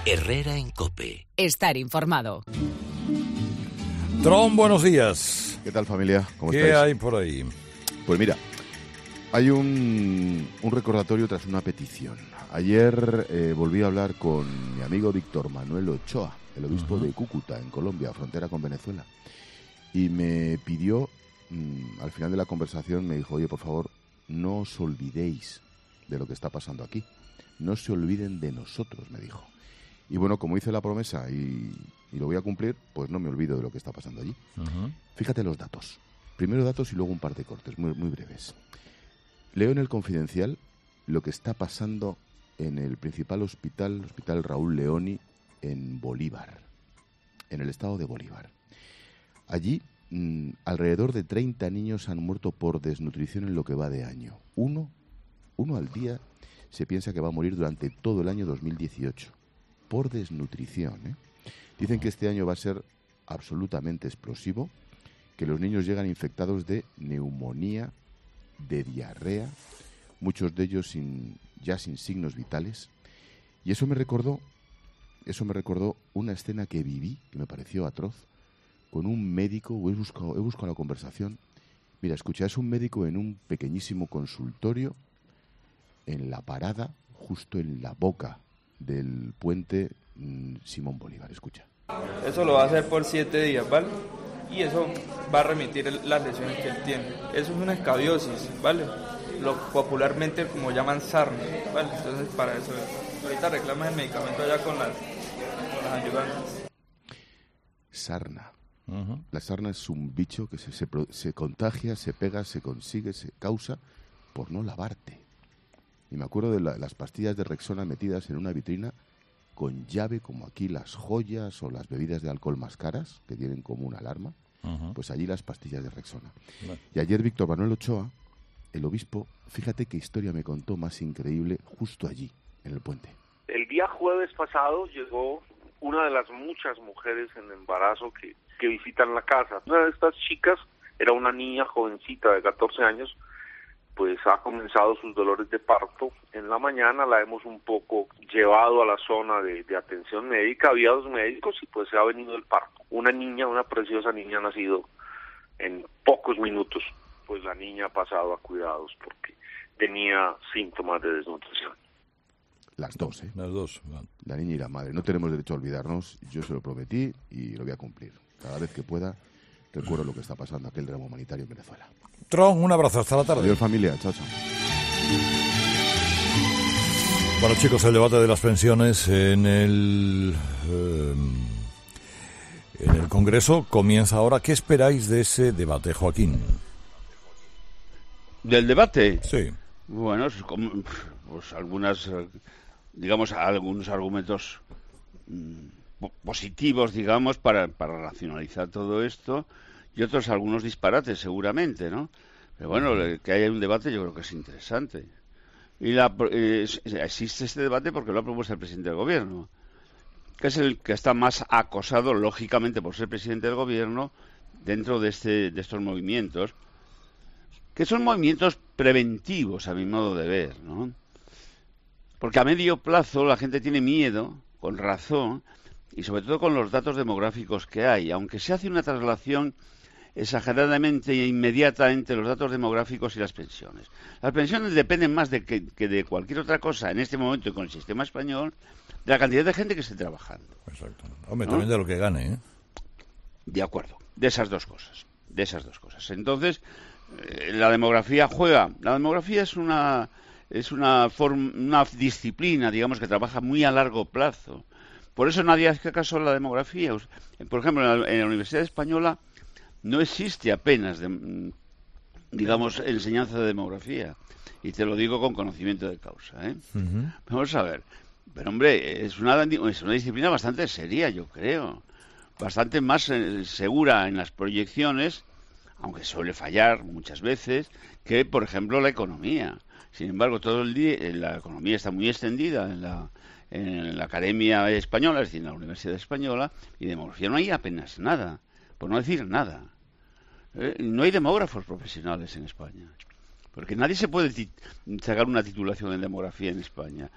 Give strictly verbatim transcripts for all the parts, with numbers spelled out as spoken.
Herrera en COPE. Estar informado. Tron, buenos días. ¿Qué tal, familia? ¿Cómo ¿Qué estáis? hay por ahí? Pues mira, hay un, un recordatorio tras una petición. Ayer eh, volví a hablar con mi amigo Víctor Manuel Ochoa, el obispo uh-huh. de Cúcuta, en Colombia, frontera con Venezuela. Y me pidió, mmm, al final de la conversación, me dijo, oye, por favor, no os olvidéis de lo que está pasando aquí. No se olviden de nosotros, me dijo. Y bueno, como hice la promesa y, y lo voy a cumplir, pues no me olvido de lo que está pasando allí. Uh-huh. Fíjate los datos. Primero datos y luego un par de cortes, muy, muy breves. Leo en el Confidencial lo que está pasando en el principal hospital, el Hospital Raúl Leoni, en Bolívar, en el estado de Bolívar. Allí, mmm, alrededor de treinta niños han muerto por desnutrición en lo que va de año. Uno, uno al día se piensa que va a morir durante todo el año dos mil dieciocho. Por desnutrición, ¿eh? Dicen que este año va a ser absolutamente explosivo, que los niños llegan infectados de neumonía, de diarrea, muchos de ellos sin, ya sin signos vitales. Y eso me recordó, eso me recordó una escena que viví, que me pareció atroz, con un médico, he buscado, he buscado la conversación. Mira, escucha, es un médico en un pequeñísimo consultorio, en la parada, justo en la boca del puente mmm, Simón Bolívar. Escucha. Eso lo va a hacer por siete días, ¿vale? Y eso va a remitir el, las lesiones que él tiene. Eso es una escabiosis, ¿vale? Lo popularmente como llaman sarna, ¿vale? Entonces para eso, ahorita reclamas el medicamento allá con las, con las ayudantes. Sarna. Uh-huh. La sarna es un bicho que se, se, se contagia, se pega, se consigue, se causa por no lavarte. Y me acuerdo de la, las pastillas de Rexona metidas en una vitrina con llave, como aquí las joyas o las bebidas de alcohol más caras, que tienen como una alarma. Uh-huh. Pues allí las pastillas de Rexona. Uh-huh. Y ayer Víctor Manuel Ochoa, el obispo, fíjate qué historia me contó más increíble justo allí, en el puente. El día jueves pasado llegó una de las muchas mujeres en embarazo que, que visitan la casa. Una de estas chicas era una niña jovencita de catorce años, pues ha comenzado sus dolores de parto. En la mañana la hemos un poco llevado a la zona de, de atención médica, había dos médicos y pues se ha venido el parto. Una niña, una preciosa niña ha nacido en pocos minutos, pues la niña ha pasado a cuidados porque tenía síntomas de desnutrición. Las dos, ¿eh? Las dos. La niña y la madre. No tenemos derecho a olvidarnos, yo se lo prometí y lo voy a cumplir. Cada vez que pueda, recuerdo lo que está pasando, aquel drama humanitario en Venezuela. Tron, un abrazo, hasta la tarde. Adiós, familia, chao, chao. Bueno, chicos, el debate de las pensiones en el eh, en el Congreso comienza ahora. ¿Qué esperáis de ese debate, Joaquín? ¿Del debate? Sí. Bueno, pues algunas, digamos, algunos argumentos positivos, digamos, para, para racionalizar todo esto, y otros algunos disparates, seguramente, ¿no? Pero bueno, que haya un debate yo creo que es interesante. Y la, eh, existe este debate porque lo ha propuesto el presidente del gobierno, que es el que está más acosado, lógicamente, por ser presidente del gobierno, dentro de, este, de estos movimientos, que son movimientos preventivos, a mi modo de ver, ¿no? Porque a medio plazo la gente tiene miedo, con razón, y sobre todo con los datos demográficos que hay, aunque se hace una traslación exageradamente e inmediata entre los datos demográficos y las pensiones. Las pensiones dependen más de que, que de cualquier otra cosa en este momento con el sistema español, de la cantidad de gente que esté trabajando. Exacto. Hombre, ¿no? También de lo que gane, ¿eh? De acuerdo, de esas dos cosas, de esas dos cosas. Entonces, eh, la demografía juega. La demografía es una es una forma, una disciplina, digamos, que trabaja muy a largo plazo. Por eso nadie hace caso a la demografía. Por ejemplo, en la, en la Universidad Española no existe apenas, de, digamos, enseñanza de demografía. Y te lo digo con conocimiento de causa, ¿eh? Uh-huh. Vamos a ver. Pero, hombre, es una, es una disciplina bastante seria, yo creo. Bastante más eh, segura en las proyecciones, aunque suele fallar muchas veces, que, por ejemplo, la economía. Sin embargo, todo el día la economía está muy extendida en la, en la Academia Española, es decir, en la Universidad Española, y de demografía no hay apenas nada, por no decir nada. ¿Eh? No hay demógrafos profesionales en España, porque nadie se puede tit- sacar una titulación en demografía en España.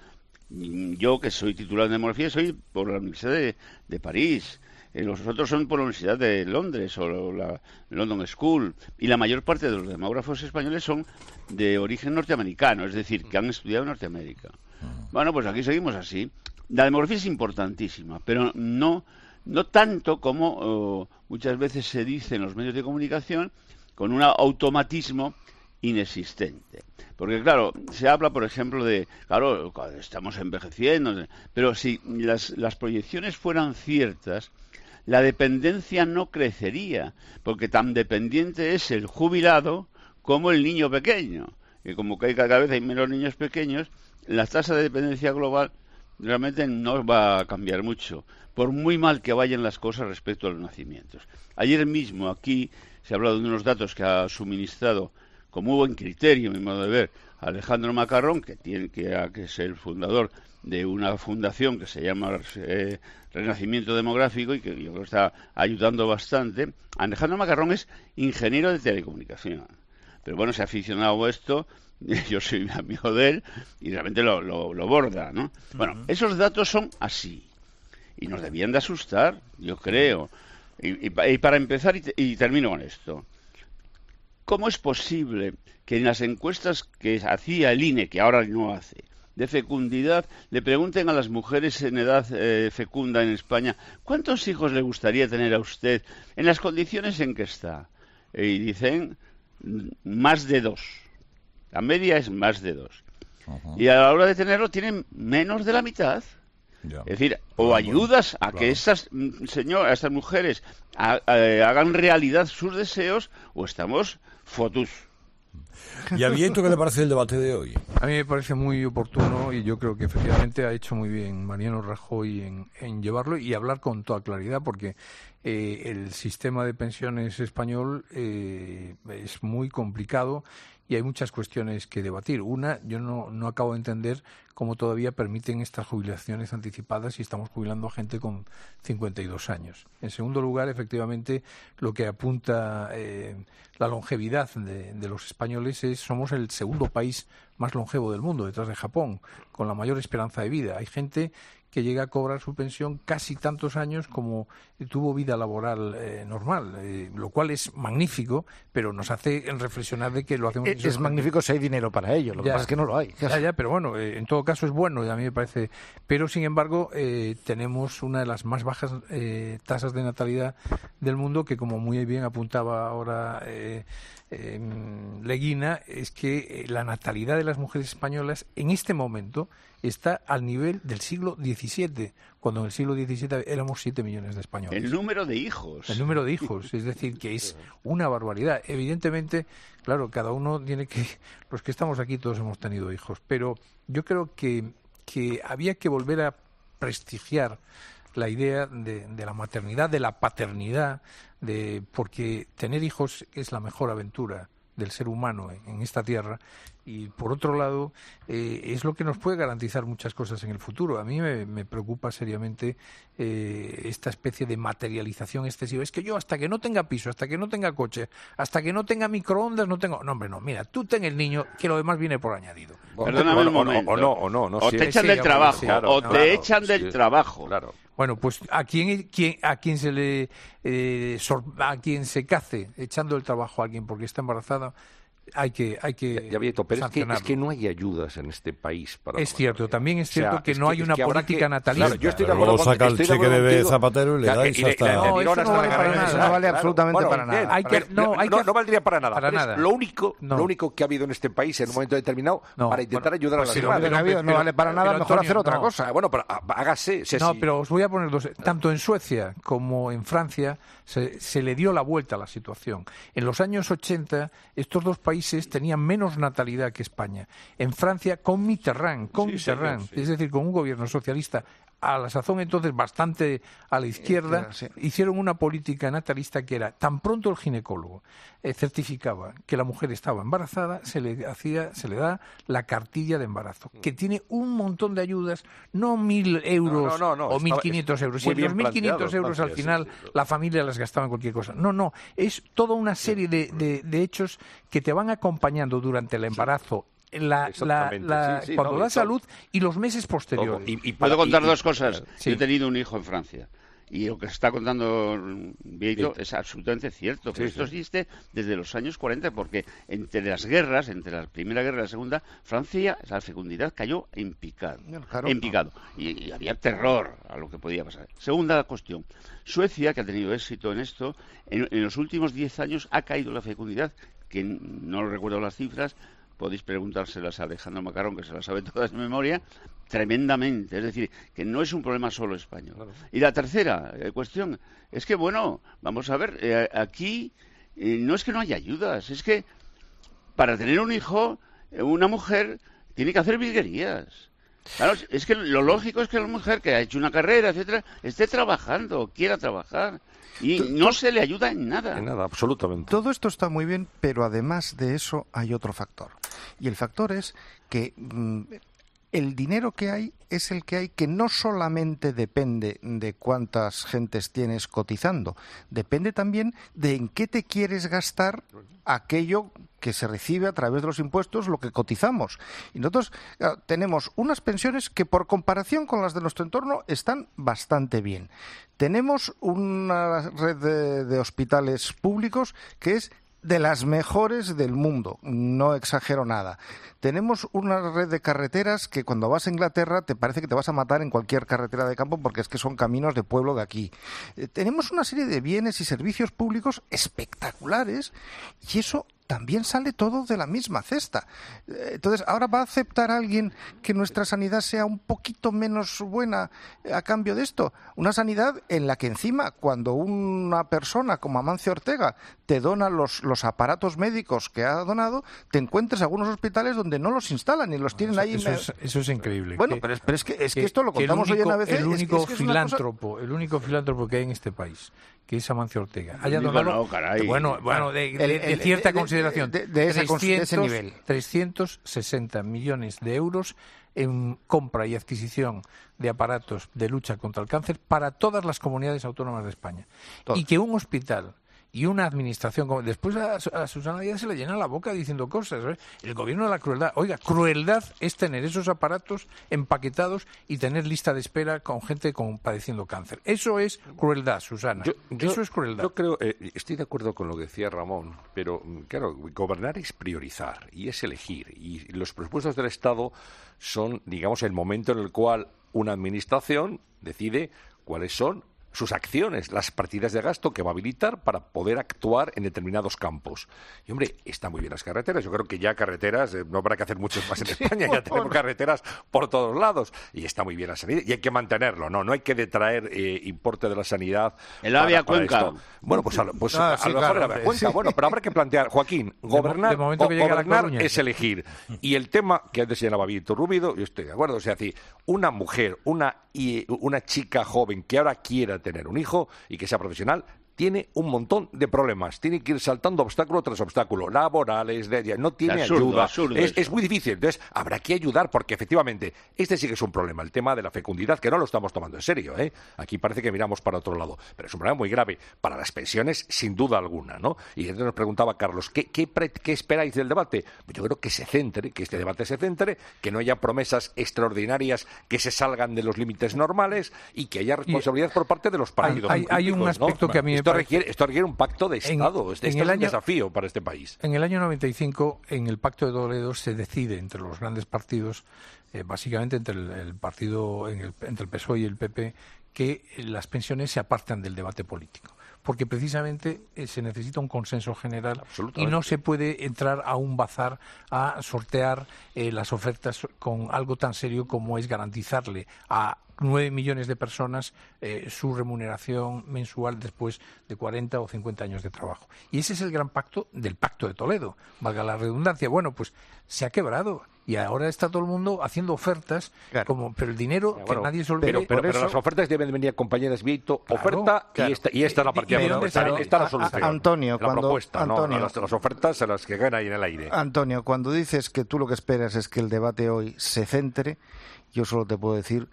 Yo, que soy titular de demografía, soy por la Universidad de, de París. Eh, los otros son por la Universidad de Londres o la London School. Y la mayor parte de los demógrafos españoles son de origen norteamericano, es decir, que han estudiado en Norteamérica. Bueno, pues aquí seguimos así. La demografía es importantísima, pero no, no tanto como oh, muchas veces se dice en los medios de comunicación, con un automatismo inexistente. Porque, claro, se habla, por ejemplo, de, claro, estamos envejeciendo, pero si las, las proyecciones fueran ciertas, la dependencia no crecería, porque tan dependiente es el jubilado como el niño pequeño. Y como que cada vez hay menos niños pequeños, la tasa de dependencia global realmente no va a cambiar mucho, por muy mal que vayan las cosas respecto a los nacimientos. Ayer mismo aquí se ha hablado de unos datos que ha suministrado, con muy buen criterio, mi modo de ver, Alejandro Macarrón, que tiene que, que es el fundador de una fundación que se llama eh, Renacimiento Demográfico y que yo creo que está ayudando bastante. Alejandro Macarrón es ingeniero de telecomunicación, pero bueno, se ha aficionado a esto, yo soy amigo de él y realmente lo, lo, lo borda, ¿no? Uh-huh. Bueno, esos datos son así y nos debían de asustar, yo creo. Y, y, y para empezar, y, y termino con esto, ¿cómo es posible que en las encuestas que hacía el I N E, que ahora no hace, de fecundidad, le pregunten a las mujeres en edad eh, fecunda en España, ¿cuántos hijos le gustaría tener a usted en las condiciones en que está? Y dicen, más de dos. La media es más de dos. Uh-huh. Y a la hora de tenerlo tienen menos de la mitad. Ya. Es decir, o ayudas a claro. que estas señoras, estas mujeres a, a, hagan realidad sus deseos, o estamos fotus. ¿Y a Vieito qué le parece el debate de hoy? A mí me parece muy oportuno y yo creo que efectivamente ha hecho muy bien Mariano Rajoy en, en llevarlo y hablar con toda claridad, porque eh, el sistema de pensiones español eh, es muy complicado y hay muchas cuestiones que debatir. Una, yo no, no acabo de entender cómo todavía permiten estas jubilaciones anticipadas si estamos jubilando a gente con cincuenta y dos años. En segundo lugar, efectivamente, lo que apunta eh, la longevidad de, de los españoles es somos el segundo país más longevo del mundo, detrás de Japón, con la mayor esperanza de vida. Hay gente que llega a cobrar su pensión casi tantos años como tuvo vida laboral eh, normal, eh, lo cual es magnífico, pero nos hace reflexionar de que lo hacemos... Es, es magnífico si hay dinero para ello, lo ya, que pasa es que no lo hay. Ya, ya, pero bueno, eh, en todo caso es bueno, y a mí me parece... Pero, sin embargo, eh, tenemos una de las más bajas eh, tasas de natalidad del mundo, que como muy bien apuntaba ahora eh, eh, Leguina, es que la natalidad de las mujeres españolas en este momento está al nivel del siglo diecisiete, cuando en el siglo diecisiete éramos siete millones de españoles. El número de hijos. El número de hijos, es decir, que es una barbaridad. Evidentemente, claro, cada uno tiene que... Los que estamos aquí todos hemos tenido hijos, pero yo creo que, que había que volver a prestigiar la idea de, de la maternidad, de la paternidad, de porque tener hijos es la mejor aventura del ser humano en esta tierra, y por otro lado eh, es lo que nos puede garantizar muchas cosas en el futuro. A mí me, me preocupa seriamente eh, esta especie de materialización excesiva. Es que yo hasta que no tenga piso, hasta que no tenga coche, hasta que no tenga microondas, no tengo... No, hombre, no, mira, tú ten el niño, que lo demás viene por añadido. Perdóname un momento. O no, o no, o no. O si te es, echan sí, del trabajo, sí, claro, o claro, te echan sí, del trabajo. Claro. Bueno, pues a quien, quien a quien se le eh, sor, a quien se case echando el trabajo a alguien porque está embarazada, hay que hay que ya, ya, pero es que, es que no hay ayudas en este país para es cierto, también es cierto, o sea, que no es que, hay una política que, natalista. Claro, yo estoy de acuerdo. Luego saca el cheque de bebé Zapatero y le dais y hasta... No, eso no vale para nada. Eso no vale absolutamente bueno, para nada. Hay que, ver, no, hay no, que... no valdría para nada. Para nada. Lo único, no. lo único que ha habido en este país en un momento determinado no, para intentar bueno, ayudar pues a las si demás. Lo que ha habido no vale para nada, mejor hacer otra no. cosa. Bueno, pero hágase. Si no, si... pero os voy a poner dos. Tanto en Suecia como en Francia se, se le dio la vuelta a la situación. En los años ochenta, estos dos países tenían menos natalidad que España. En Francia, con Mitterrand, con sí, Mitterrand, señor, sí. es decir, con un gobierno socialista a la sazón entonces bastante a la izquierda, sí, sí. hicieron una política natalista que era, tan pronto el ginecólogo eh, certificaba que la mujer estaba embarazada, se le hacía, se le da la cartilla de embarazo, que tiene un montón de ayudas, no mil euros no, no, no, no, o mil quinientos euros, si los mil quinientos euros al final sí, sí, sí. la familia las gastaba en cualquier cosa. No, no, es toda una serie de, de, de hechos que te van acompañando durante el embarazo la, la, la sí, sí, cuando no, da todo, salud y los meses posteriores. Y, y Puedo para, contar y, dos cosas. Sí. Yo he tenido un hijo en Francia. Y lo que está contando Vieito Sí. es absolutamente cierto. Pero Sí, esto sí. existe desde los años cuarenta, porque entre las guerras, entre la Primera Guerra y la Segunda, Francia, la fecundidad cayó en picado. Claro. En picado. Y, y había terror a lo que podía pasar. Segunda cuestión. Suecia, que ha tenido éxito en esto, en, en los últimos diez años ha caído la fecundidad, que no recuerdo las cifras, podéis preguntárselas a Alejandro Macarrón, que se las sabe todas de memoria, tremendamente. Es decir, que no es un problema solo español. Claro. Y la tercera eh, cuestión es que, bueno, vamos a ver, eh, aquí eh, no es que no haya ayudas, es que para tener un hijo, eh, una mujer tiene que hacer virguerías. Claro, es que lo lógico es que la mujer que ha hecho una carrera, etcétera, esté trabajando, quiera trabajar. Y no se le ayuda en nada. En nada, absolutamente. Todo esto está muy bien, pero además de eso hay otro factor. Y el factor es que mmm, el dinero que hay es el que hay, que no solamente depende de cuántas gentes tienes cotizando, depende también de en qué te quieres gastar aquello que se recibe a través de los impuestos, lo que cotizamos. Y nosotros claro, tenemos unas pensiones que por comparación con las de nuestro entorno están bastante bien. Tenemos una red de, de hospitales públicos que es de las mejores del mundo, no exagero nada. Tenemos una red de carreteras que cuando vas a Inglaterra te parece que te vas a matar en cualquier carretera de campo porque es que son caminos de pueblo de aquí. Eh, tenemos una serie de bienes y servicios públicos espectaculares y eso también sale todo de la misma cesta. Entonces, ¿ahora va a aceptar alguien que nuestra sanidad sea un poquito menos buena a cambio de esto? Una sanidad en la que encima, cuando una persona como Amancio Ortega te dona los, los aparatos médicos que ha donado, te encuentres algunos hospitales donde no los instalan y los tienen eso, ahí. Eso es, eso es increíble. Bueno, que, pero, es, pero es, que, es que, que esto lo contamos que único, hoy en A B C. El único es que, es que filántropo, cosa... el único filántropo que hay en este país, que es Amancio Ortega, haya Digo, donado, no, caray. bueno, bueno, de, de, El- de el- cierta de- de- consideración, de- de ese- de ese nivel. trescientos sesenta millones de euros en compra y adquisición de aparatos de lucha contra el cáncer para todas las comunidades autónomas de España. Todas. Y que un hospital y una administración, como después a, a Susana Díaz se le llena la boca diciendo cosas, ¿eh? El gobierno de la crueldad. Oiga, crueldad es tener esos aparatos empaquetados y tener lista de espera con gente con, padeciendo cáncer. Eso es crueldad, Susana. Yo, yo, Eso es crueldad. Yo creo, eh, estoy de acuerdo con lo que decía Ramón, pero claro, gobernar es priorizar y es elegir. Y los presupuestos del Estado son, digamos, el momento en el cual una administración decide cuáles son sus acciones, las partidas de gasto que va a habilitar para poder actuar en determinados campos. Y, hombre, están muy bien las carreteras. Yo creo que ya carreteras, eh, no habrá que hacer muchas más en España, ya tenemos carreteras por todos lados. Y está muy bien la sanidad. Y hay que mantenerlo, ¿no? No hay que detraer eh, importe de la sanidad. El AVE Cuenca. Esto. Bueno, pues a lo, pues Ah, a sí, lo mejor claro, el AVE sí. Cuenca. Bueno, pero habrá que plantear, Joaquín, gobernar, de momento que o, llegue a La gobernar Coruña. es elegir. Y el tema que antes señalaba Víctor Rubido, yo estoy de acuerdo. O sea, si una mujer, una, y una chica joven que ahora quiera tener un hijo y que sea profesional, tiene un montón de problemas. Tiene que ir saltando obstáculo tras obstáculo, laborales, de, no tiene Absurdo, ayuda. absurdo es, eso. es muy difícil. Entonces, habrá que ayudar porque, efectivamente, este sí que es un problema, el tema de la fecundidad, que no lo estamos tomando en serio, ¿eh? Aquí parece que miramos para otro lado. Pero es un problema muy grave para las pensiones, sin duda alguna, ¿no? Y entonces nos preguntaba Carlos, ¿qué, qué, pre, qué esperáis del debate? Pues yo creo que se centre, que este debate se centre, que no haya promesas extraordinarias que se salgan de los límites normales y que haya responsabilidad por parte de los partidos hay, hay un políticos, ¿no? aspecto que a mí me esto parece- requiere, esto requiere un pacto de Estado. En- este en este el es un año- desafío para este país. En el año noventa y cinco, en el Pacto de Toledo, se decide entre los grandes partidos, eh, básicamente entre el, el partido, en el, entre el P S O E y el P P, que eh, las pensiones se apartan del debate político. Porque precisamente eh, se necesita un consenso general y Absolutamente. no se puede entrar a un bazar a sortear eh, las ofertas con algo tan serio como es garantizarle a nueve millones de personas eh, su remuneración mensual después de cuarenta o cincuenta años de trabajo. Y ese es el gran pacto del Pacto de Toledo, valga la redundancia. Bueno, pues se ha quebrado y ahora está todo el mundo haciendo ofertas, Claro. como pero el dinero, Ya, que bueno, nadie se olvide. Pero, pero, por pero eso- las ofertas deben venir acompañadas, Vito, Claro, oferta claro. y, esta, y esta es la partida. ¿Y de Esta, dónde esta, sale? esta es la A- a- solución. Antonio, la cuando- propuesta, Antonio. no, las, las ofertas a las que ganan ahí en el aire. Antonio, cuando dices que tú lo que esperas es que el debate hoy se centre, yo solo te puedo decir,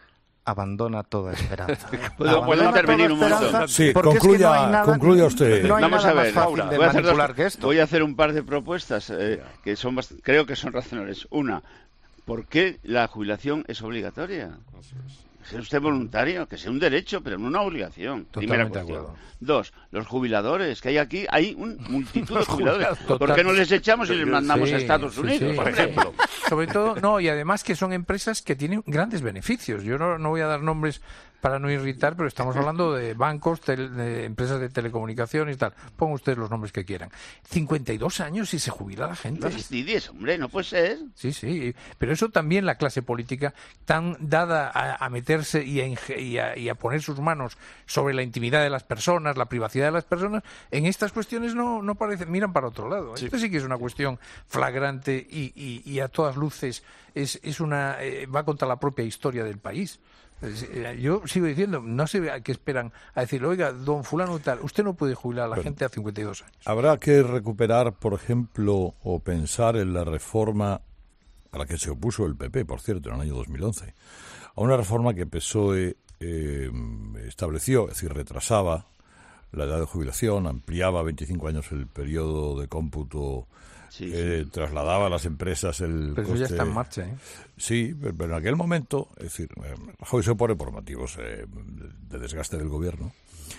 abandona toda esperanza. ¿Puedo, ¿puedo intervenir un momento? Sí, Porque concluya, es que no hay nada, concluya usted. No hay Vamos nada a ver, más fácil Laura, de voy a hacer dos- manipular que esto. Voy a hacer un par de propuestas eh, que son bast- creo que son razonables. Una, ¿por qué la jubilación es obligatoria? ¿Es usted voluntario? Que sea un derecho, pero no una obligación. Primera Totalmente de cuestión. acuerdo. Dos, los jubiladores, que hay aquí, hay un multitud de jubiladores. Total- ¿Por qué no les echamos y les mandamos Sí, a Estados sí, Unidos, sí. por ejemplo? Sobre todo, no, y además que son empresas que tienen grandes beneficios. Yo no, no voy a dar nombres para no irritar, pero estamos hablando de bancos, tel- de empresas de telecomunicaciones y tal. Pongan ustedes los nombres que quieran. cincuenta y dos años y se jubila la gente. No fastidies, hombre, no puede ser. Sí, sí, pero eso también la clase política, tan dada a, a meterse y a, inge- y, a, y a poner sus manos sobre la intimidad de las personas, la privacidad de las personas, en estas cuestiones no, no parece, miran para otro lado. Sí. Esto sí que es una cuestión flagrante y, y, y a todas luces es, es una eh, va contra la propia historia del país. Es, eh, Yo sigo diciendo, no sé a qué esperan a decirle, oiga, don fulano tal, usted no puede jubilar a la Pero- gente a cincuenta y dos años. Habrá que recuperar, por ejemplo, o pensar en la reforma a la que se opuso el P P, por cierto, en el año dos mil once, a una reforma que P S O E eh, estableció, es decir, retrasaba la edad de jubilación, ampliaba a veinticinco años el periodo de cómputo, Sí, eh, trasladaba a las empresas el Pero eso coste... ya está en marcha, ¿eh? Sí, pero pero en aquel momento, es decir, eh, Rajoy se opone por motivos eh, de desgaste del gobierno,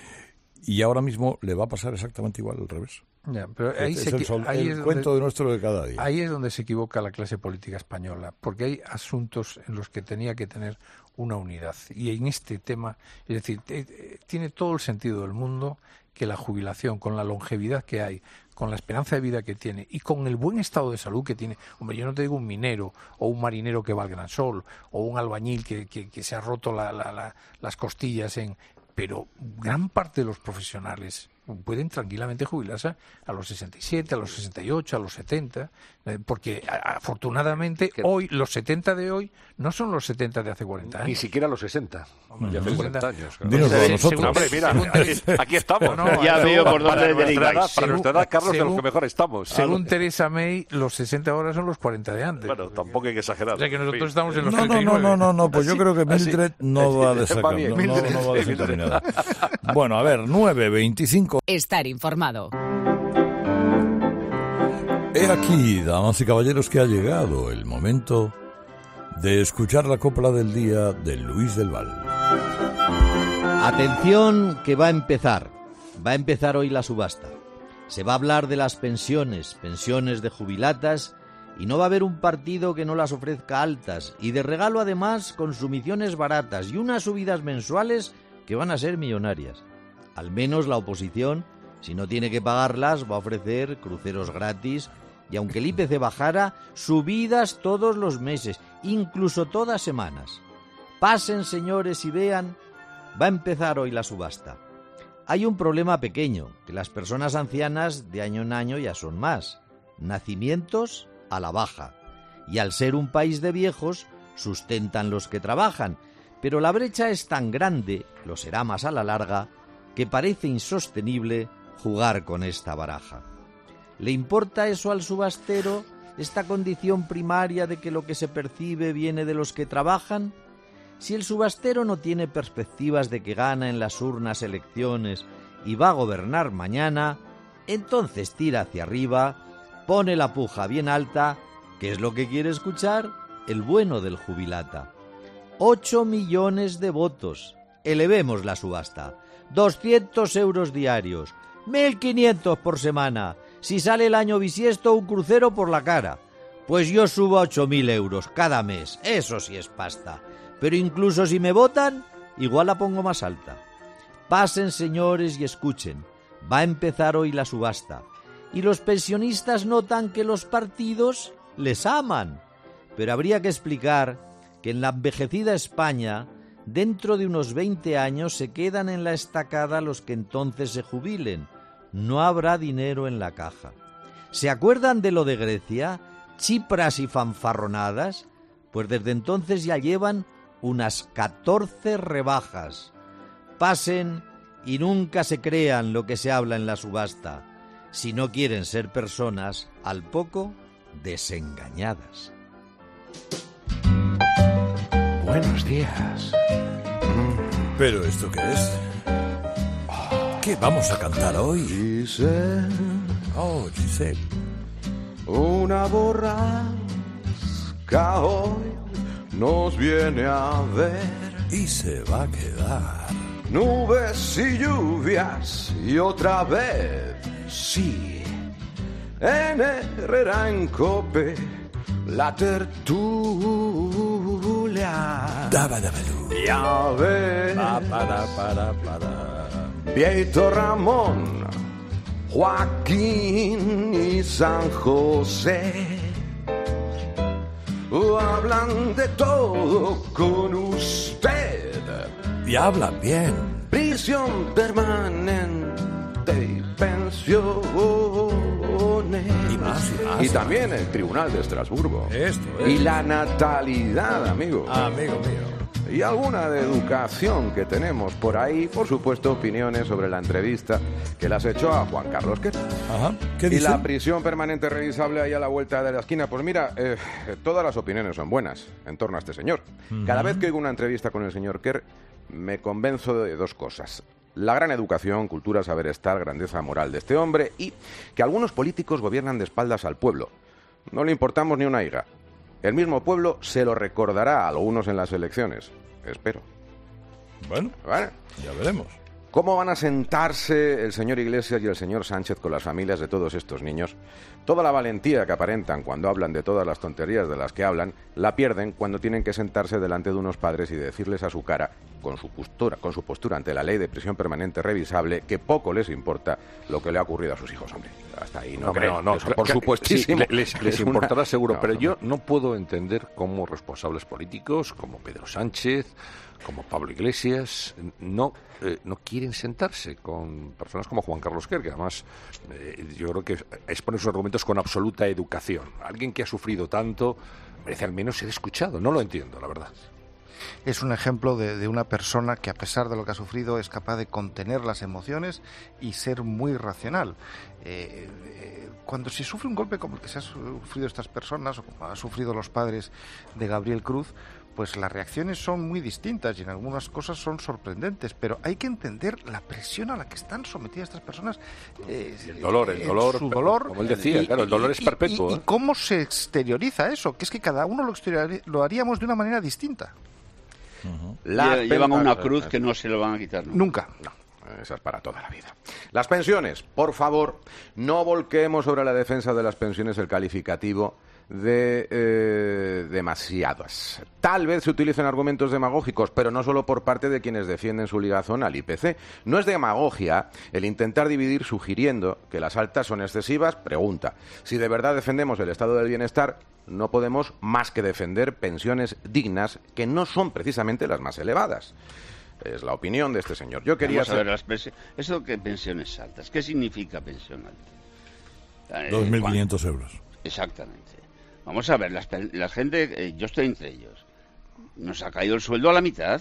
y ahora mismo le va a pasar exactamente igual al revés. Ya, pero ahí es se el, equi- sol- ahí el es donde- cuento de nuestro de cada día. Ahí es donde se equivoca la clase política española, porque hay asuntos en los que tenía que tener una unidad. Y en este tema, es decir, te- te- tiene todo el sentido del mundo que la jubilación, con la longevidad que hay, con la esperanza de vida que tiene y con el buen estado de salud que tiene, hombre, yo no te digo un minero o un marinero que va al gran sol o un albañil que, que, que se ha roto la- la- la- las costillas en... Pero gran parte de los profesionales pueden tranquilamente jubilarse a los sesenta y siete, a los sesenta y ocho, a los setenta, eh, porque a- afortunadamente Que- hoy, los setenta de hoy, no son los setenta de hace cuarenta Ni años. siquiera los sesenta. Ya hace Ujú. cuarenta años. claro. Dínoslo a Se- nosotros. según- Hombre, mira, según- aquí, aquí estamos. No, no, Ya según- veo por para dónde nuestra edad, deriváis. para nuestra edad, Carlos, de los según- que mejor estamos. Según Teresa May, los sesenta ahora son los cuarenta de antes. Bueno, tampoco hay que exagerar. O sea que nosotros En fin. estamos en los No, no, treinta y no, nueve. no, no, no, pues yo Así- creo que así- Mildred no va a va desacar, bien, no, no, Mildred, no va a Mildred. desencaminada. Bueno, a ver, nueve veinticinco. Estar informado. He aquí, damas y caballeros, que ha llegado el momento de escuchar la copla del día de Luis del Val. Atención, que va a empezar. Va a empezar hoy la subasta. Se va a hablar de las pensiones, pensiones de jubilatas, y no va a haber un partido que no las ofrezca altas, y de regalo además consumiciones baratas y unas subidas mensuales que van a ser millonarias. Al menos la oposición, si no tiene que pagarlas, va a ofrecer cruceros gratis, y aunque el I P C bajara, subidas todos los meses, incluso todas semanas. Pasen, señores, y vean. Va a empezar hoy la subasta. Hay un problema pequeño, que las personas ancianas de año en año ya son más. Nacimientos a la baja. Y al ser un país de viejos, sustentan los que trabajan. Pero la brecha es tan grande, lo será más a la larga, que parece insostenible jugar con esta baraja. ¿Le importa eso al subastero, esta condición primaria de que lo que se percibe viene de los que trabajan? Si el subastero no tiene perspectivas de que gana en las urnas elecciones y va a gobernar mañana, entonces tira hacia arriba, pone la puja bien alta, que es lo que quiere escuchar el bueno del jubilata. Ocho millones de votos. Elevemos la subasta. Doscientos euros diarios. Mil quinientos por semana. Si sale el año bisiesto, un crucero por la cara. Pues yo subo a ocho mil euros cada mes. Eso sí es pasta. Pero incluso si me votan, igual la pongo más alta. Pasen, señores, y escuchen. Va a empezar hoy la subasta. Y los pensionistas notan que los partidos les aman. Pero habría que explicar que en la envejecida España, dentro de unos veinte años se quedan en la estacada los que entonces se jubilen. No habrá dinero en la caja. ¿Se acuerdan de lo de Grecia? Chipras y fanfarronadas. Pues desde entonces ya llevan unas catorce rebajas. Pasen y nunca se crean lo que se habla en la subasta, si no quieren ser personas, al poco, desengañadas. Buenos días. ¿Pero esto qué es? ¿Qué vamos a cantar hoy? Giselle, Oh, Giselle. una borrasca hoy nos viene a ver. Y se va a quedar. Nubes y lluvias y otra vez, sí. En Herrera en Cope, la tertulia. Daba, daba, du. Ya ves, Pa, para, para, para. Vieito Ramón, Joaquín y San José hablan de todo con usted. Y hablan bien. Prisión permanente y pensiones. Y más, y más. Y también el Tribunal de Estrasburgo. Esto es. Y la natalidad, amigo. Amigo mío. Y alguna de educación que tenemos por ahí, por supuesto, opiniones sobre la entrevista que le has hecho a Juan Carlos Quer. Ajá. ¿Qué Y dice? la prisión permanente revisable ahí a la vuelta de la esquina. Pues mira, eh, todas las opiniones son buenas en torno a este señor. Cada vez que oigo una entrevista con el señor Quer, me convenzo de dos cosas. La gran educación, cultura, saber estar, grandeza moral de este hombre y que algunos políticos gobiernan de espaldas al pueblo. No le importamos ni una higa. El mismo pueblo se lo recordará a algunos en las elecciones. Espero. Bueno, ¿Vale? ya veremos. ¿Cómo van a sentarse el señor Iglesias y el señor Sánchez con las familias de todos estos niños? Toda la valentía que aparentan cuando hablan de todas las tonterías de las que hablan, la pierden cuando tienen que sentarse delante de unos padres y decirles a su cara, con su postura, con su postura ante la ley de prisión permanente revisable, que poco les importa lo que le ha ocurrido a sus hijos, hombre. Hasta ahí no, Hombre, creo. no, no, Eso, por que- supuestísimo. sí, les, les Es una- importará seguro, No, pero no. yo no puedo entender cómo responsables políticos como Pedro Sánchez, como Pablo Iglesias, no, eh, no quieren sentarse con personas como Juan Carlos Quer, que además eh, yo creo que expone sus argumentos con absoluta educación. Alguien que ha sufrido tanto merece al menos ser escuchado. No lo entiendo, la verdad. Es un ejemplo de, de una persona que, a pesar de lo que ha sufrido, es capaz de contener las emociones y ser muy racional. Eh, eh, cuando se sufre un golpe como el que se ha sufrido estas personas, o como han sufrido los padres de Gabriel Cruz, pues las reacciones son muy distintas y en algunas cosas son sorprendentes, pero hay que entender la presión a la que están sometidas estas personas. Eh, El dolor, el eh, dolor, su dolor, como él decía, claro, el dolor es y- perpetuo, Y, y ¿eh? cómo se exterioriza eso, que es que cada uno lo, exteriori- lo haríamos de una manera distinta. Las Lle- Llevan pen- una cruz que no se lo van a quitar nunca. Nunca. No, esa es para toda la vida. Las pensiones, por favor, no volquemos sobre la defensa de las pensiones el calificativo de eh, demasiadas. Tal vez se utilicen argumentos demagógicos, pero no solo por parte de quienes defienden su ligazón al I P C. No es demagogia el intentar dividir sugiriendo que las altas son excesivas. Pregunta, si de verdad defendemos el estado del bienestar, no podemos más que defender pensiones dignas que no son precisamente las más elevadas. Es la opinión de este señor. Yo quería Vamos a ver hacer- las pensi- ¿Eso qué pensiones altas? ¿Qué significa pensión alta? Eh, dos mil Juan, quinientos euros. Exactamente. Vamos a ver, las pe- la gente, eh, yo estoy entre ellos, nos ha caído el sueldo a la mitad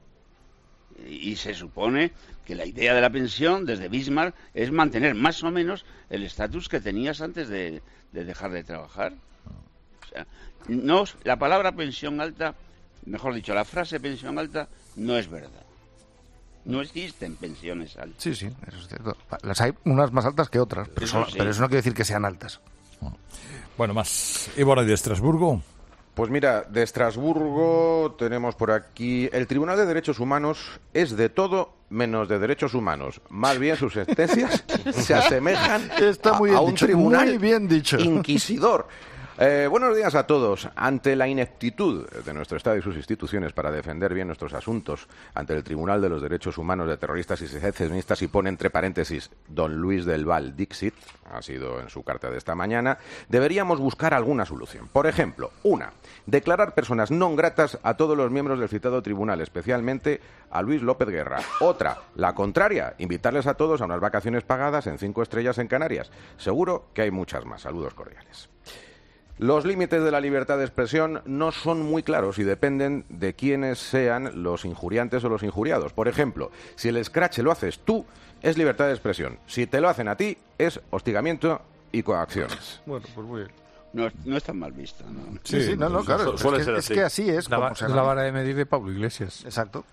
y, y se supone que la idea de la pensión desde Bismarck es mantener más o menos el estatus que tenías antes de, de dejar de trabajar. O sea, no, la palabra pensión alta, mejor dicho, la frase pensión alta no es verdad. No existen pensiones altas. Sí, sí, eso es cierto. Las hay unas más altas que otras, pero Eso eso, sí. pero eso no quiere decir que sean altas. Bueno, más. Ébora y de Estrasburgo. Pues mira, de Estrasburgo tenemos por aquí... El Tribunal de Derechos Humanos es de todo menos de derechos humanos. Más bien sus sentencias se asemejan Está muy a, a bien un dicho, tribunal muy bien dicho. inquisidor. Eh, buenos días a todos. Ante la ineptitud de nuestro Estado y sus instituciones para defender bien nuestros asuntos ante el Tribunal de los Derechos Humanos de Terroristas y Secesionistas, y pone entre paréntesis don Luis del Val Dixit, ha sido en su carta de esta mañana, deberíamos buscar alguna solución. Por ejemplo, una, declarar personas non gratas a todos los miembros del citado tribunal, especialmente a Luis López Guerra. Otra, la contraria, invitarles a todos a unas vacaciones pagadas en cinco estrellas en Canarias. Seguro que hay muchas más. Saludos cordiales. Los límites de la libertad de expresión no son muy claros y dependen de quiénes sean los injuriantes o los injuriados. Por ejemplo, si el escrache lo haces tú, es libertad de expresión. Si te lo hacen a ti, es hostigamiento y coacciones. Bueno, pues muy bien. no, no es tan mal visto. ¿no? Sí, sí, no, no, claro. Suele es, que, ser es así. que así es. La, como va- se es la llama. vara de medir de Pablo Iglesias. Exacto.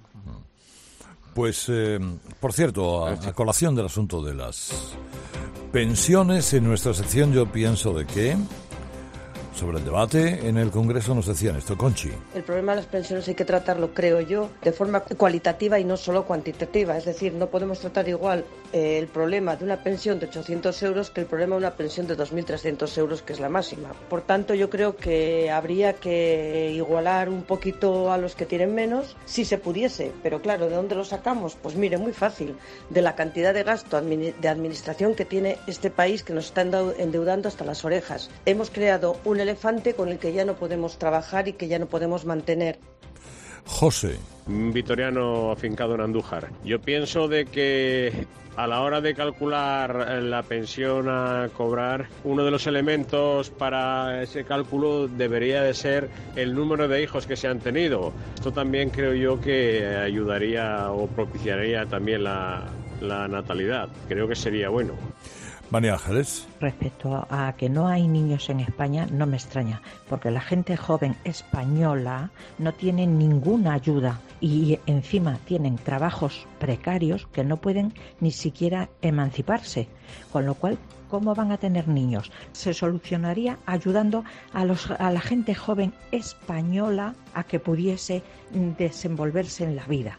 Pues, eh, por cierto, a, a colación del asunto de las pensiones, en nuestra sección Yo pienso de qué, sobre el debate en el Congreso nos decían esto, Conchi. El problema de las pensiones hay que tratarlo, creo yo, de forma cualitativa y no solo cuantitativa. Es decir, no podemos tratar igual eh, el problema de una pensión de ochocientos euros que el problema de una pensión de dos mil trescientos euros, que es la máxima. Por tanto, yo creo que habría que igualar un poquito a los que tienen menos, si se pudiese. Pero claro, ¿de dónde lo sacamos? Pues mire, muy fácil. De la cantidad de gasto admini- de administración que tiene este país, que nos está endeu- endeudando hasta las orejas. Hemos creado un elefante con el que ya no podemos trabajar y que ya no podemos mantener. José. Un vitoriano afincado en Andújar. Yo pienso de que a la hora de calcular la pensión a cobrar, uno de los elementos para ese cálculo debería de ser el número de hijos que se han tenido. Esto también creo yo que ayudaría o propiciaría también la, la natalidad. Creo que sería bueno. María Ángeles. Respecto a que no hay niños en España, no me extraña, porque la gente joven española no tiene ninguna ayuda y encima tienen trabajos precarios que no pueden ni siquiera emanciparse, con lo cual, ¿cómo van a tener niños? Se solucionaría ayudando a, los, a la gente joven española a que pudiese desenvolverse en la vida.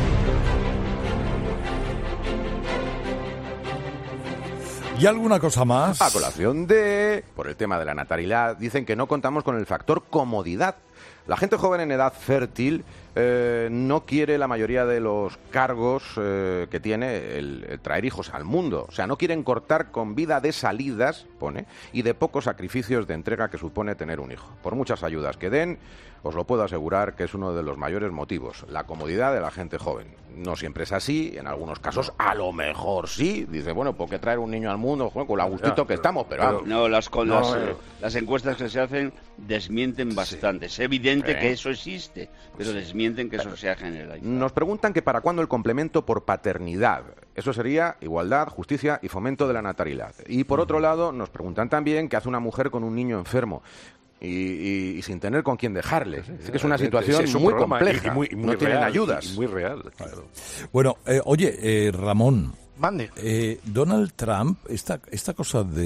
¿Y alguna cosa más? A colación de, por el tema de la natalidad, dicen que no contamos con el factor comodidad. La gente joven en edad fértil eh, no quiere la mayoría de los cargos eh, que tiene el, el traer hijos al mundo. O sea, no quieren cortar con vida de salidas, pone, y de pocos sacrificios de entrega que supone tener un hijo. Por muchas ayudas que den, os lo puedo asegurar que es uno de los mayores motivos, la comodidad de la gente joven. No siempre es así, en algunos casos a lo mejor sí. Dice, bueno, ¿por qué traer un niño al mundo? Joder, con lo a gustito que estamos, pero vamos. No, las, con No, las, eh. las encuestas que se hacen desmienten bastante. Es evidente Sí. que eso existe, pero desmienten que eso sea generalizado. Nos preguntan que para cuándo el complemento por paternidad. Eso sería igualdad, justicia y fomento de la natalidad. Y por otro lado, nos preguntan también qué hace una mujer con un niño enfermo. Y, y, y sin tener con quién dejarle. Es que es una situación Es un muy problema compleja. y muy- y muy no tienen real, ayudas. y muy real, claro. Bueno, eh, oye, eh, Ramón. Mande. Eh, Donald Trump, esta, esta cosa de,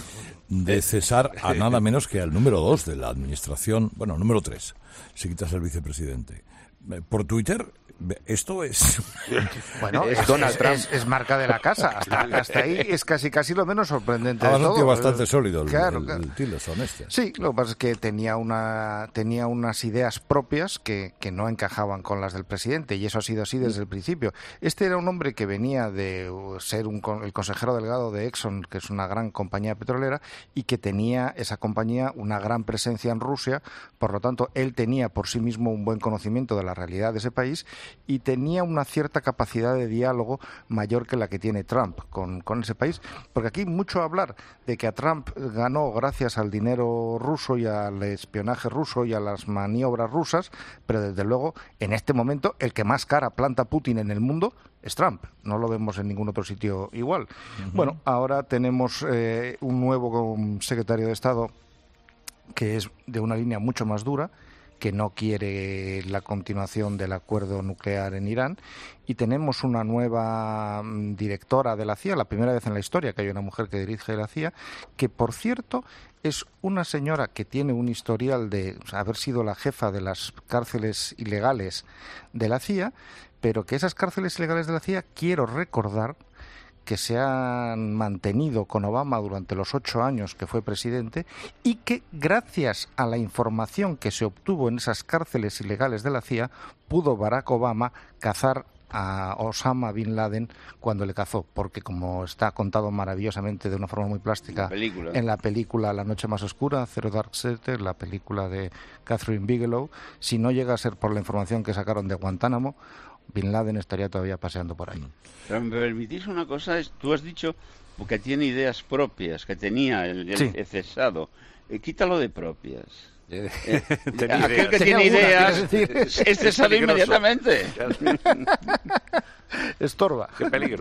de cesar a nada menos que al número dos de la administración, bueno, número tres, si quitas el vicepresidente, eh, por Twitter, esto es... Bueno, Es es, Donald es- Trump. es- es marca de la casa. Hasta, hasta ahí es casi casi lo menos sorprendente de Además, un todo. tío bastante sólido, el, Claro, el, claro. el Tillerson este. Sí, lo que pasa es que tenía una tenía unas ideas propias que, que no encajaban con las del presidente, y eso ha sido así desde el principio. Este era un hombre que venía de ser un, con- el consejero delegado de Exxon, que es una gran compañía petrolera, y que tenía esa compañía una gran presencia en Rusia. Por lo tanto, él tenía por sí mismo un buen conocimiento de la realidad de ese país y tenía una cierta capacidad de diálogo mayor que la que tiene Trump con, con ese país. Porque aquí mucho hablar de que a Trump ganó gracias al dinero ruso y al espionaje ruso y a las maniobras rusas, pero desde luego en este momento el que más cara planta Putin en el mundo es Trump. No lo vemos en ningún otro sitio igual. Uh-huh. Bueno, ahora tenemos eh, un nuevo secretario de Estado que es de una línea mucho más dura, que no quiere la continuación del acuerdo nuclear en Irán, y tenemos una nueva directora de la C I A, la primera vez en la historia que hay una mujer que dirige la C I A, que por cierto es una señora que tiene un historial de o sea, haber sido la jefa de las cárceles ilegales de la C I A, pero que esas cárceles ilegales de la C I A, quiero recordar que se han mantenido con Obama durante los ocho años que fue presidente, y que gracias a la información que se obtuvo en esas cárceles ilegales de la C I A pudo Barack Obama cazar a Osama Bin Laden cuando le cazó, porque como está contado maravillosamente de una forma muy plástica la película. en la película La noche más oscura, Zero Dark Thirty, la película de Catherine Bigelow, si no llega a ser por la información que sacaron de Guantánamo, Bin Laden estaría todavía paseando por ahí. Pero me permitís una cosa, es, tú has dicho que tiene ideas propias, que tenía el, el, sí. el cesado. Eh, quítalo de propias. Eh, aquel que tiene ideas es cesado inmediatamente. Estorba. Qué peligro.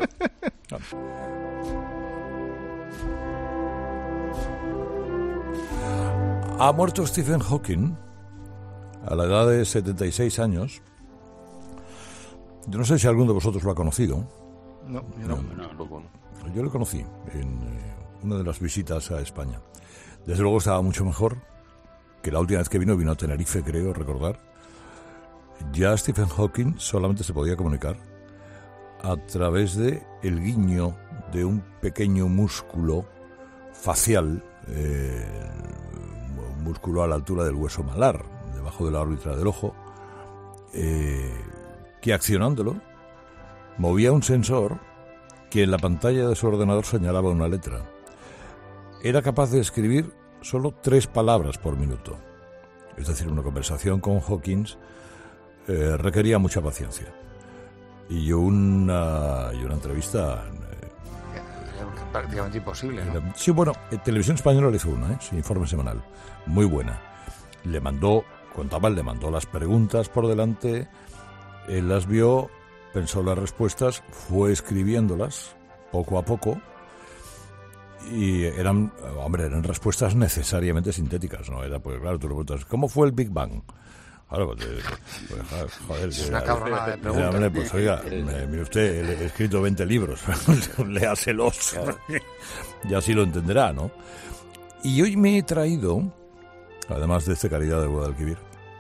Ha muerto Stephen Hawking a la edad de setenta y seis años. Yo no sé si alguno de vosotros lo ha conocido. No, yo no. no, no, no. Yo lo conocí en eh, una de las visitas a España. Desde luego estaba mucho mejor que la última vez que vino, vino a Tenerife, creo recordar. Ya Stephen Hawking solamente se podía comunicar a través de el guiño de un pequeño músculo facial, eh, músculo a la altura del hueso malar, debajo de la órbita del ojo, eh, que accionándolo movía un sensor que en la pantalla de su ordenador señalaba una letra. Era capaz de escribir solo tres palabras por minuto. Es decir, una conversación con Hawkins eh, requería mucha paciencia. Y una, y una entrevista... Eh, prácticamente imposible, ¿no? Sí, bueno, eh, Televisión Española le hizo una, ¿eh? Sí, informe semanal. Muy buena. Le mandó, contaba, le mandó las preguntas por delante, él las vio, pensó las respuestas, fue escribiéndolas poco a poco, y eran, hombre, eran respuestas necesariamente sintéticas, ¿no? Era, pues claro, tú le preguntas, ¿cómo fue el Big Bang? Claro, pues, pues joder, es que, una cabronada de preguntas. Hombre, pues oiga, me, mire usted, he escrito veinte libros, léaselos, claro. Y así lo entenderá, ¿no? Y hoy me he traído, además de este Caridad de Guadalquivir,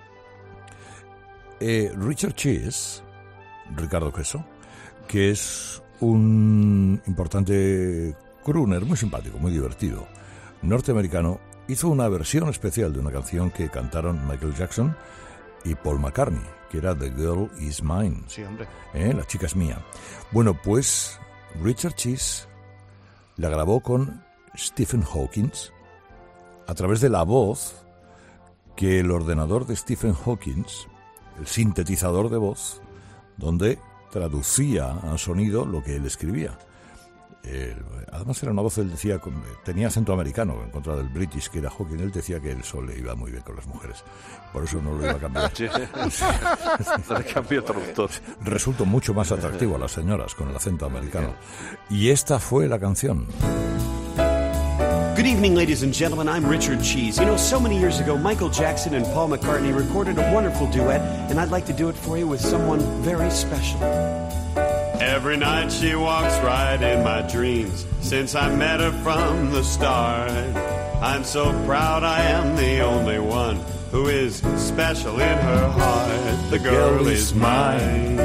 eh, Richard Cheese, Ricardo Queso, que es un importante crooner, muy simpático, muy divertido, norteamericano, hizo una versión especial de una canción que cantaron Michael Jackson y Paul McCartney, que era The Girl Is Mine. Sí, hombre. ¿Eh? La chica es mía. Bueno, pues Richard Cheese la grabó con Stephen Hawking a través de la voz que el ordenador de Stephen Hawking, el sintetizador de voz, donde traducía a sonido lo que él escribía. Eh, además era una voz, él decía, tenía acento americano en contra del British, que era Hawking. Él decía que el sol le iba muy bien con las mujeres, por eso no lo iba a cambiar. Sí. No le cambió traductor. Resultó mucho más atractivo a las señoras con el acento americano. Y esta fue la canción. Good evening, ladies and gentlemen. I'm Richard Cheese. You know, so many years ago, Michael Jackson and Paul McCartney recorded a wonderful duet, and I'd like to do it for you with someone very special. Every night she walks right in my dreams, since I met her from the start. I'm so proud I am the only one who is special in her heart. The girl is mine.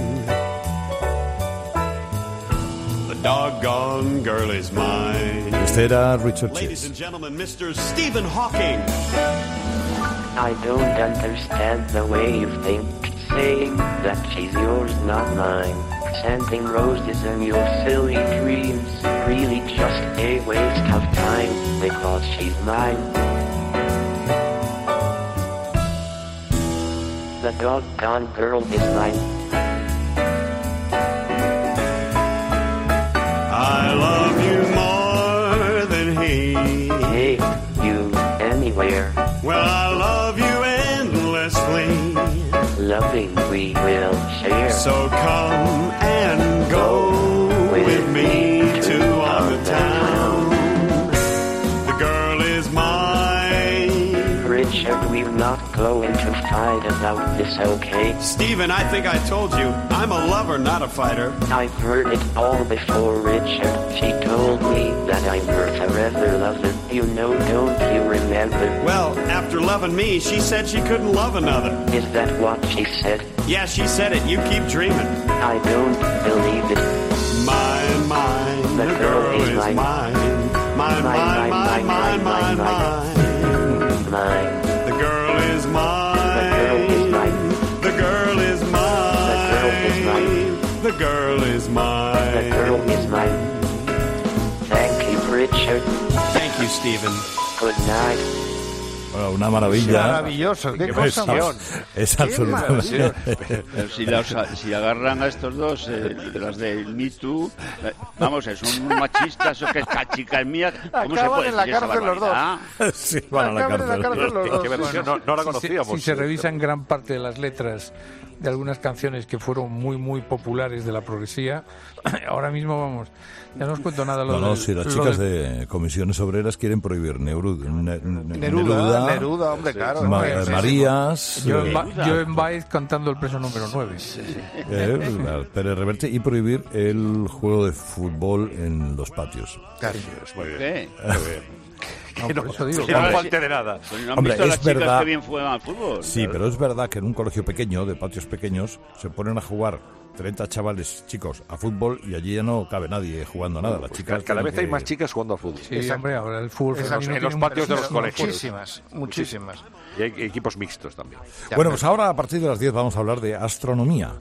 The doggone girl is mine. Este era Richard Cheese. Ladies and gentlemen, Mister Stephen Hawking. I don't understand the way you think, saying that she's yours, not mine. Sending roses in your silly dreams, really just a waste of time, because she's mine. The doggone girl is mine. I love you more than he. Hey, you, anywhere. Well, I love you endlessly. Loving we will share. So come and go with, with me to our town. The girl is mine. Richard, we're not going to fight about this, okay? Stephen, I think I told you, I'm a lover, not a fighter. I've heard it all before, Richard. She told me that I'm her forever lover. You know, don't you remember? Well, after loving me, she said she couldn't love another. Is that what she said? Yeah, she said it. You keep dreaming. I don't believe it. Mine, mine, the, the girl, girl is, is mine. Mine, mine, mine, mine, mine, mine, mine. Mine. The girl is mine. The girl is mine. The girl is mine. The girl is mine. The girl is mine. Thank you, Richard. Thank you, Stephen. Good night. Bueno, una maravilla. Maravilloso, qué, qué cosa versión. Es absolutamente. Pero si, los, si agarran a estos dos, eh, las de Me Too, eh, vamos, son machistas, o que esta chica es mía, ¿cómo se puede en la decir esa cárcel los dos. barbaridad? Sí, van a la Acaban en la cárcel. cárcel los dos. ¿Qué versión? No, no la Si se- conocíamos. Si se revisan gran parte de las letras de algunas canciones que fueron muy, muy populares de la progresía, ahora mismo, vamos, ya no os cuento nada. Lo No, no, del- si las lo chicas del- de comisiones obreras quieren prohibir Neruda, ne- ne- Neruda, Neruda, hombre, claro. Ma- hombre, sí. Marías, Yo eh, en, Ba- yo en Baez cantando el preso número nueve. eh, Pérez Reverte, y prohibir el juego de fútbol en los patios. Claro. Muy bien. ¿Qué? Muy bien. No, Que no, por eso digo, que no Hombre, falte de nada. Pues no han Hombre, visto a las es chicas verdad. que bien juegan al fútbol. Sí, pero es verdad que en un colegio pequeño, de patios pequeños, se ponen a jugar treinta chavales chicos a fútbol y allí ya no cabe nadie jugando nada. Las Pues chicas cada, cada vez tienen hay que- más chicas jugando al fútbol. Sí, hombre, ahora el fútbol En los- femenino en los tiene un patios de los perfil- colegios. Muchísimas, muchísimas. Y hay equipos mixtos también. Bueno, pues ahora a partir de las diez vamos a hablar de astronomía.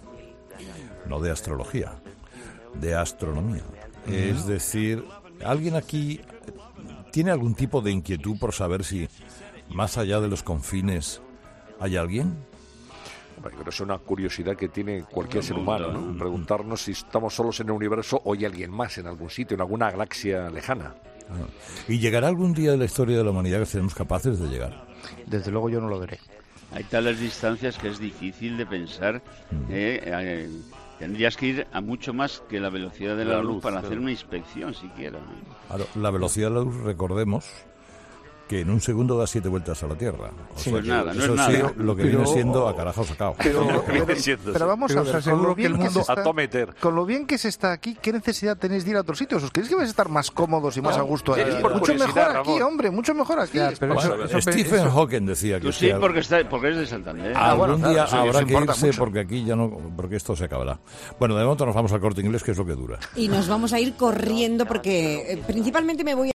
No de astrología, de astronomía. Es decir, ¿alguien aquí tiene algún tipo de inquietud por saber si más allá de los confines hay alguien? Hombre, creo que es una curiosidad que tiene cualquier ser humano, ¿no? Preguntarnos si estamos solos en el universo o hay alguien más en algún sitio, en alguna galaxia lejana. ¿Y llegará algún día de la historia de la humanidad que seremos capaces de llegar? Desde luego yo no lo veré. Hay tales distancias que es difícil de pensar. eh, eh, tendrías que ir a mucho más que la velocidad de la, La luz, luz, para claro. hacer una inspección siquiera. Claro, la velocidad de la luz, recordemos que en un segundo da siete vueltas a la Tierra. O Sí, sea pues que nada, no eso es sí, nada. lo que Pero- viene siendo a carajo sacado. Pero, pero- siendo, pero sí. vamos Pero a os ver, con aseguro lo, que el bien que se mundo- está, A tometer. con lo bien que se está aquí, ¿qué necesidad tenéis de ir a otros sitios? ¿Os creéis que vais a estar más cómodos y más No, a gusto sí, aquí? es por Mucho curiosidad, mejor aquí, Ramón. hombre, mucho mejor aquí. Ya, pero Bueno, eso- eso- Stephen eso- Hawking decía que Tú si sí, al- porque, está, porque eres de Santander. Ah, algún bueno, claro, día eso- habrá eso que importa irse mucho. porque aquí ya no, porque esto se acabará. Bueno, de momento nos vamos al Corte Inglés, que es lo que dura. Y nos vamos a ir corriendo porque eh, principalmente me voy